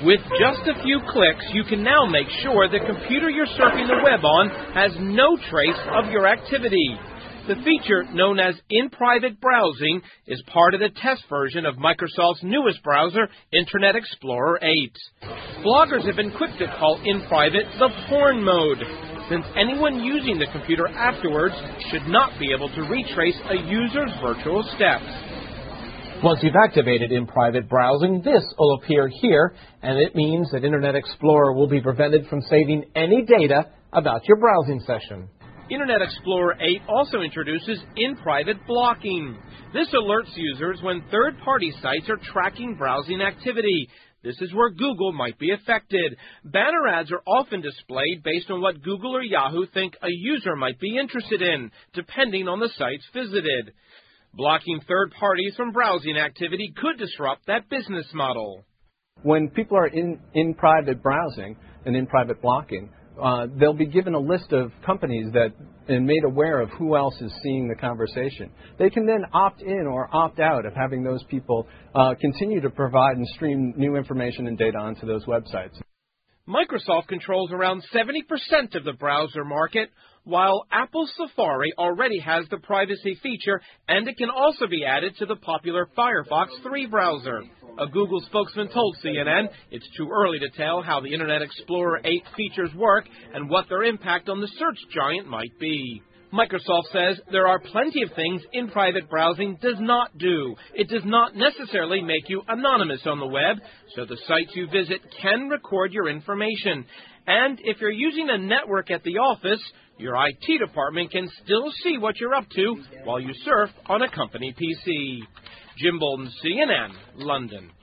With just a few clicks, you can now make sure the computer you're surfing the web on has no trace of your activity. The feature, known as in-private browsing, is part of the test version of Microsoft's newest browser, Internet Explorer 8. Bloggers have been quick to call in-private the porn mode, since anyone using the computer afterwards should not be able to retrace a user's virtual steps. Once you've activated in-private browsing, this will appear here, and it means that Internet Explorer will be prevented from saving any data about your browsing session. Internet Explorer 8 also introduces in-private blocking. This alerts users when third-party sites are tracking browsing activity. This is where Google might be affected. Banner ads are often displayed based on what Google or Yahoo think a user might be interested in, depending on the sites visited. Blocking third parties from browsing activity could disrupt that business model. When people are in private browsing and in private blocking, they'll be given a list of companies and made aware of who else is seeing the conversation. They can then opt in or opt out of having those people continue to provide and stream new information and data onto those websites. Microsoft controls around 70% of the browser market, while Apple Safari already has the privacy feature, and it can also be added to the popular Firefox 3 browser. A Google spokesman told CNN it's too early to tell how the Internet Explorer 8 features work and what their impact on the search giant might be. Microsoft says there are plenty of things in-private browsing does not do. It does not necessarily make you anonymous on the web, so the sites you visit can record your information. And if you're using a network at the office, your IT department can still see what you're up to while you surf on a company PC. Jim Bolton, CNN, London.